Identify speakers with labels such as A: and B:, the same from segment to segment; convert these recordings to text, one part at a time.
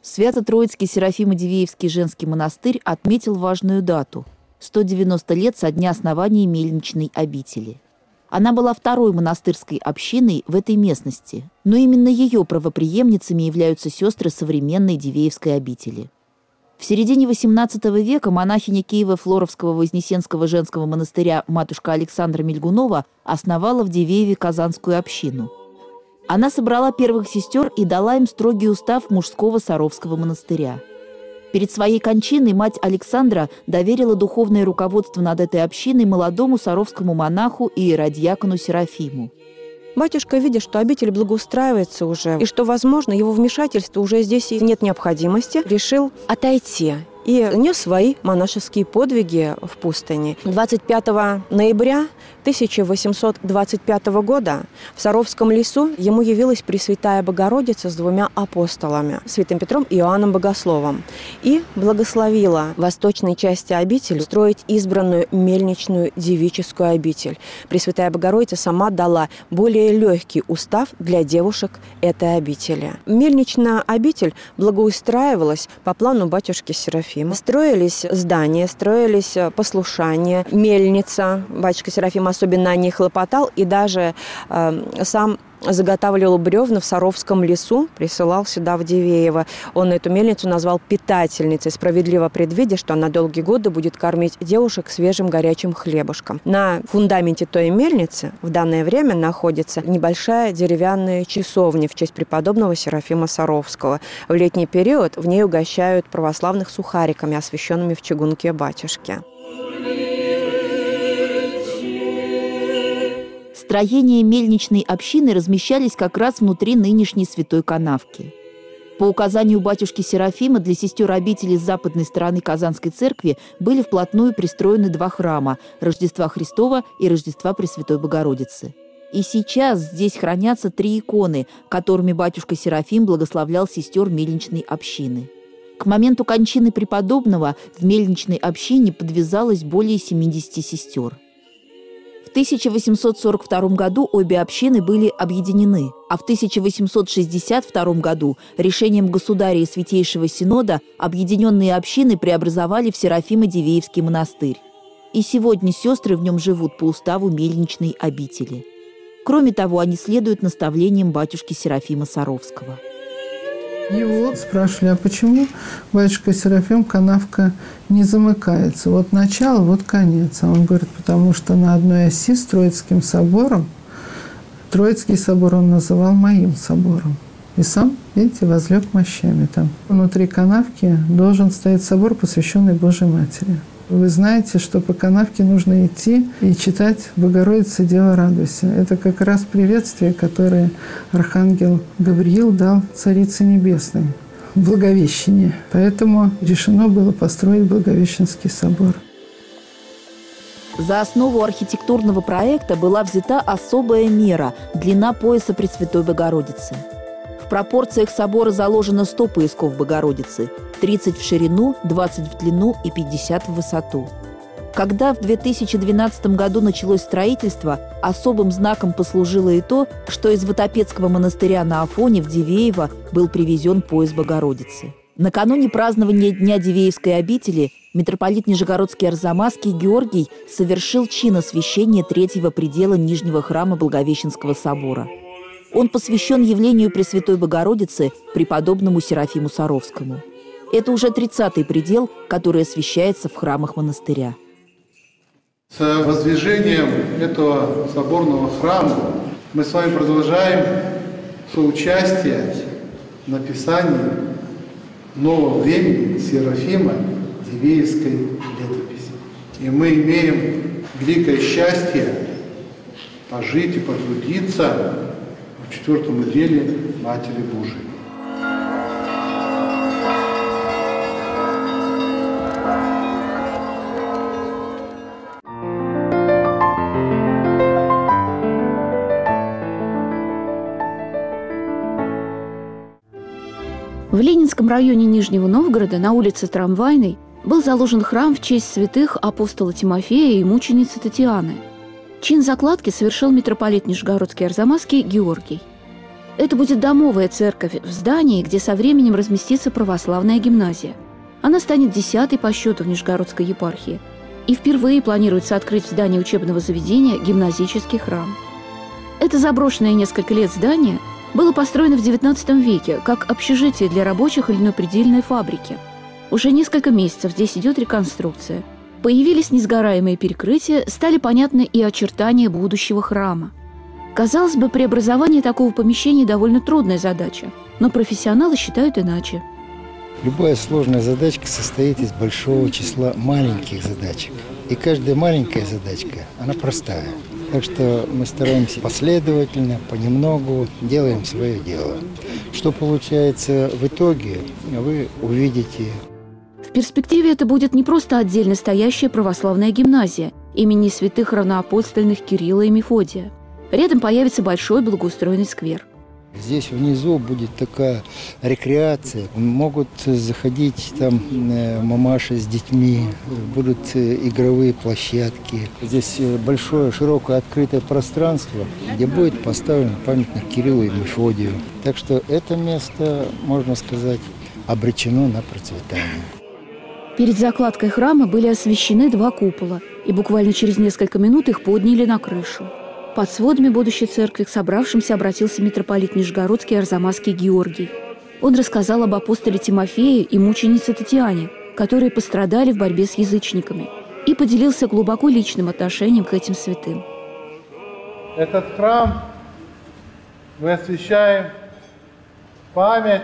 A: Свято-Троицкий Серафимо-Дивеевский женский монастырь отметил важную дату – 190 лет со дня основания мельничной обители. Она была второй монастырской общиной в этой местности, но именно ее правопреемницами являются сестры современной Дивеевской обители. В середине XVIII века монахиня Киево-Флоровского Вознесенского женского монастыря матушка Александра Мельгунова основала в Дивееве Казанскую общину. Она собрала первых сестер и дала им строгий устав мужского Саровского монастыря. Перед своей кончиной мать Александра доверила духовное руководство над этой общиной молодому саровскому монаху и иеродьякону Серафиму.
B: Батюшка, видя, что обитель благоустраивается уже, и что, возможно, его вмешательства уже здесь и нет необходимости, решил отойти и нес свои монашеские подвиги в пустыне. 25 ноября 1825 года в Саровском лесу ему явилась Пресвятая Богородица с двумя апостолами, святым Петром и Иоанном Богословом, и благословила в восточной части обители строить избранную мельничную девическую обитель. Пресвятая Богородица сама дала более легкий устав для девушек этой обители. Мельничная обитель благоустраивалась по плану батюшки Серафима. Строились здания, строились послушания, мельница. Батюшка Серафим особенно о ней хлопотал и даже сам заготавливал бревна в Саровском лесу, присылал сюда, в Дивеево. Он эту мельницу назвал питательницей, справедливо предвидя, что она долгие годы будет кормить девушек свежим горячим хлебушком. На фундаменте той мельницы в данное время находится небольшая деревянная часовня в честь преподобного Серафима Саровского. В летний период в ней угощают православных сухариками, освященными в чугунке батюшки.
A: Строения мельничной общины размещались как раз внутри нынешней Святой Канавки. По указанию батюшки Серафима для сестер обители с западной стороны Казанской церкви были вплотную пристроены два храма – Рождества Христова и Рождества Пресвятой Богородицы. И сейчас здесь хранятся 3 иконы, которыми батюшка Серафим благословлял сестер мельничной общины. К моменту кончины преподобного в мельничной общине подвязалось более 70 сестер. В 1842 году обе общины были объединены, а в 1862 году решением Государя и Святейшего Синода объединенные общины преобразовали в Серафимо-Дивеевский монастырь. И сегодня сестры в нем живут по уставу мельничной обители. Кроме того, они следуют наставлениям батюшки Серафима Саровского.
C: Его спрашивали, а почему, батюшка Серафим, канавка не замыкается? Вот начало, вот конец. А он говорит, потому что на одной оси с Троицким собором, Троицкий собор он называл моим собором. И сам, видите, возлег мощами там. Внутри канавки должен стоять собор, посвященный Божьей Матери. Вы знаете, что по канавке нужно идти и читать «Богородица, Дева, радуйся». Это как раз приветствие, которое архангел Гавриил дал Царице Небесной в Благовещении. Поэтому решено было построить Благовещенский собор.
A: За основу архитектурного проекта была взята особая мера – длина пояса Пресвятой Богородицы. В пропорциях собора заложено 100 поясков Богородицы – 30 в ширину, 20 в длину и 50 в высоту. Когда в 2012 году началось строительство, особым знаком послужило и то, что из Ватопецкого монастыря на Афоне в Дивеево был привезен пояс Богородицы. Накануне празднования Дня Дивеевской обители митрополит Нижегородский Арзамасский Георгий совершил чин освящения 3-го предела Нижнего храма Благовещенского собора. Он посвящен явлению Пресвятой Богородицы преподобному Серафиму Саровскому. Это уже 30-й предел, который освящается в храмах монастыря.
D: С воздвижением этого соборного храма мы с вами продолжаем соучастие в написании нового времени Серафима Дивеевской летописи. И мы имеем великое счастье пожить и потрудиться в 4-м уделе Матери Божией.
E: В Ленинском районе Нижнего Новгорода на улице Трамвайной был заложен храм в честь святых апостола Тимофея и мученицы Татьяны. Чин закладки совершил митрополит Нижегородский Арзамасский Георгий. Это будет домовая церковь в здании, где со временем разместится православная гимназия. Она станет 10-й по счету в Нижегородской епархии. И впервые планируется открыть в здании учебного заведения гимназический храм. Это заброшенное несколько лет здание было построено в XIX веке как общежитие для рабочих льнопредельной фабрики. Уже несколько месяцев здесь идет реконструкция. Появились несгораемые перекрытия, стали понятны и очертания будущего храма. Казалось бы, преобразование такого помещения довольно трудная задача, но профессионалы считают иначе.
F: Любая сложная задачка состоит из большого числа маленьких задачек. И каждая маленькая задачка, она простая. Так что мы стараемся последовательно, понемногу, делаем свое дело. Что получается в итоге, вы увидите.
E: В перспективе это будет не просто отдельно стоящая православная гимназия имени святых равноапостольных Кирилла и Мефодия. Рядом появится большой благоустроенный сквер.
F: Здесь внизу будет такая рекреация. Могут заходить там мамаши с детьми, будут игровые площадки. Здесь большое, широкое, открытое пространство, где будет поставлен памятник Кириллу и Мефодию. Так что это место, можно сказать, обречено на процветание.
E: Перед закладкой храма были освящены 2 купола, и буквально через несколько минут их подняли на крышу. Под сводами будущей церкви к собравшимся обратился митрополит Нижегородский Арзамасский Георгий. Он рассказал об апостоле Тимофее и мученице Татьяне, которые пострадали в борьбе с язычниками, и поделился глубоко личным отношением к этим святым.
D: Этот храм мы освящаем память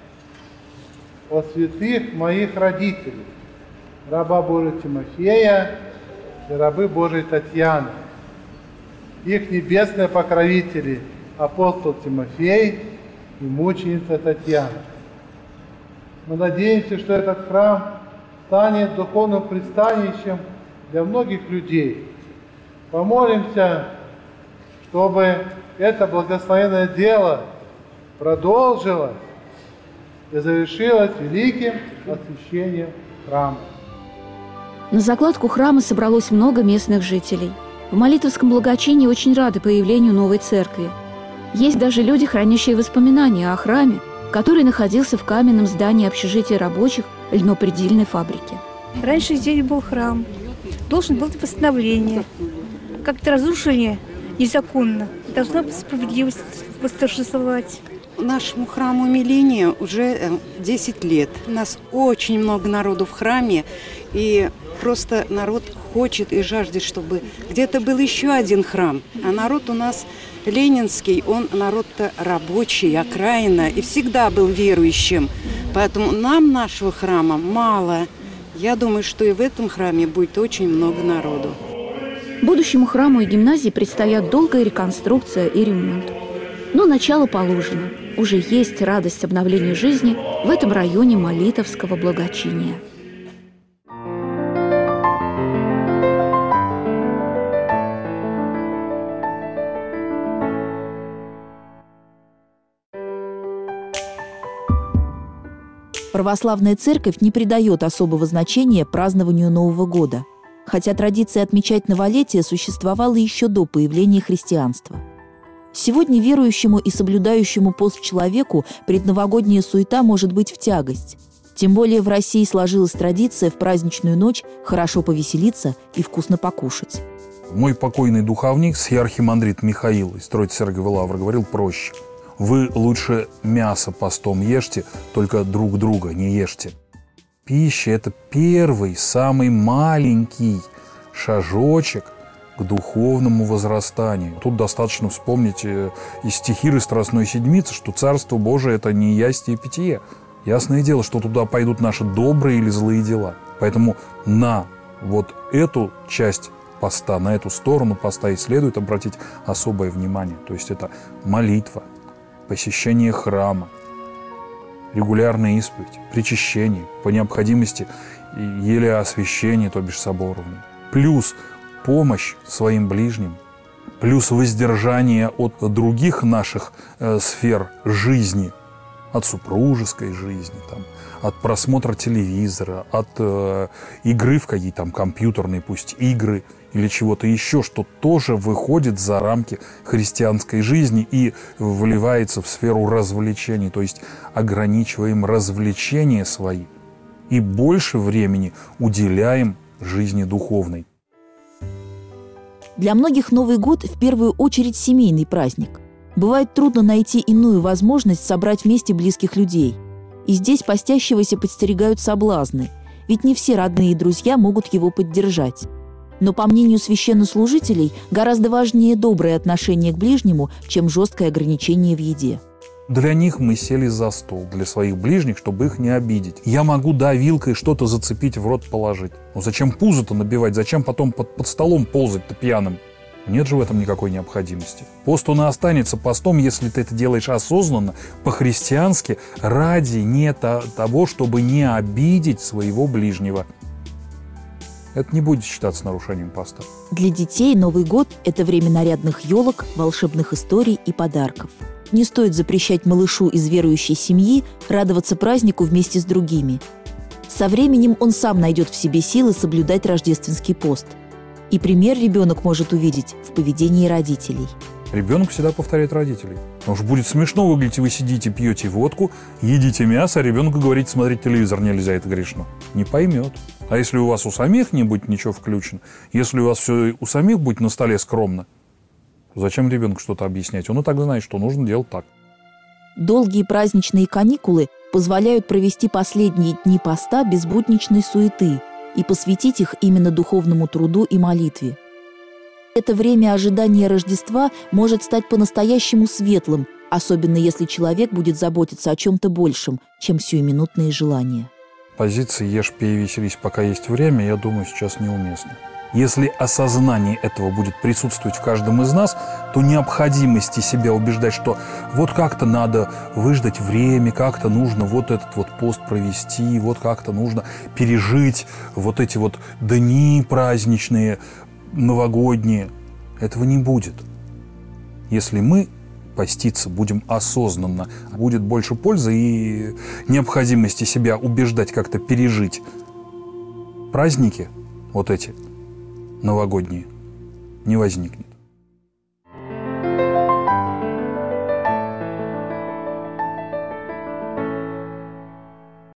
D: о святых моих родителей, раба Божия Тимофея и рабы Божией Татьяны. Их небесные покровители апостол Тимофей и мученица Татьяна. Мы надеемся, что этот храм станет духовным пристанищем для многих людей. Помолимся, чтобы это благословенное дело продолжилось и завершилось великим освящением храма.
E: На закладку храма собралось много местных жителей. В молитовском благочинии очень рады появлению новой церкви. Есть даже люди, хранящие воспоминания о храме, который находился в каменном здании общежития рабочих льнопредельной фабрики.
G: Раньше здесь был храм, должен был восстановление. Как-то разрушение незаконно. Должна быть справедливость восторжествовать.
H: Нашему храму умиления уже 10 лет. У нас очень много народу в храме, и просто народ хочет и жаждет, чтобы где-то был еще один храм. А народ у нас ленинский, он народ-то рабочий, окраина, и всегда был верующим. Поэтому нам нашего храма мало. Я думаю, что и в этом храме будет очень много народу.
E: Будущему храму и гимназии предстоят долгая реконструкция и ремонт. Но начало положено. Уже есть радость обновления жизни в этом районе молитовского благочиния.
A: Православная церковь не придает особого значения празднованию Нового года, хотя традиция отмечать новолетие существовала еще до появления христианства. Сегодня верующему и соблюдающему пост человеку предновогодняя суета может быть в тягость. Тем более в России сложилась традиция в праздничную ночь хорошо повеселиться и вкусно покушать.
I: Мой покойный духовник, схиархимандрит Михаил из Троице-Церкови Лавры, говорил проще. Вы лучше мясо постом ешьте, только друг друга не ешьте. Пища – это первый, самый маленький шажочек к духовному возрастанию. Тут достаточно вспомнить из стихиры Страстной Седмицы, что Царство Божие – это не ястие и питье. Ясное дело, что туда пойдут наши добрые или злые дела. Поэтому на вот эту часть поста, на эту сторону поста и следует обратить особое внимание. То есть это молитва, посещение храма, регулярная исповедь, причащение, по необходимости елеосвящение, то бишь соборование. Плюс помощь своим ближним, плюс воздержание от других наших сфер жизни, От супружеской жизни, там, от просмотра телевизора, от игры в какие-то там компьютерные, пусть игры или чего-то еще, что тоже выходит за рамки христианской жизни и вливается в сферу развлечений, то есть ограничиваем развлечения свои и больше времени уделяем жизни духовной.
A: Для многих Новый год в первую очередь семейный праздник. Бывает трудно найти иную возможность собрать вместе близких людей. И здесь постящегося подстерегают соблазны, ведь не все родные и друзья могут его поддержать. Но, по мнению священнослужителей, гораздо важнее доброе отношение к ближнему, чем жесткое ограничение в еде.
I: Для них мы сели за стол, для своих ближних, чтобы их не обидеть. Я могу, да, вилкой что-то зацепить, в рот положить. Но зачем пузо-то набивать, зачем потом под столом ползать-то пьяным? Нет же в этом никакой необходимости. Пост он и останется постом, если ты это делаешь осознанно, по-христиански, ради не того, чтобы не обидеть своего ближнего. Это не будет считаться нарушением поста.
A: Для детей Новый год – это время нарядных елок, волшебных историй и подарков. Не стоит запрещать малышу из верующей семьи радоваться празднику вместе с другими. Со временем он сам найдет в себе силы соблюдать рождественский пост. И пример ребенок может увидеть в поведении родителей.
I: Ребенок всегда повторяет родителей. Потому что будет смешно выглядеть, вы сидите, пьете водку, едите мясо, а ребенку говорите, смотреть телевизор нельзя, это грешно. Не поймет. А если у вас у самих не будет ничего включено, если у вас все у самих будет на столе скромно, зачем ребенку что-то объяснять? Он и так знает, что нужно делать так.
A: Долгие праздничные каникулы позволяют провести последние дни поста без будничной суеты и посвятить их именно духовному труду и молитве. Это время ожидания Рождества может стать по-настоящему светлым, особенно если человек будет заботиться о чем-то большем, чем сиюминутные желания.
I: Позиция «ешь, пей, веселись, пока есть время», я думаю, сейчас неуместна. Если осознание этого будет присутствовать в каждом из нас, то необходимости себя убеждать, что вот как-то надо выждать время, как-то нужно вот этот вот пост провести, вот как-то нужно пережить вот эти вот дни праздничные, новогодние. Этого не будет. Если мы поститься будем осознанно, будет больше пользы и необходимости себя убеждать как-то пережить праздники вот эти новогодние не возникнет.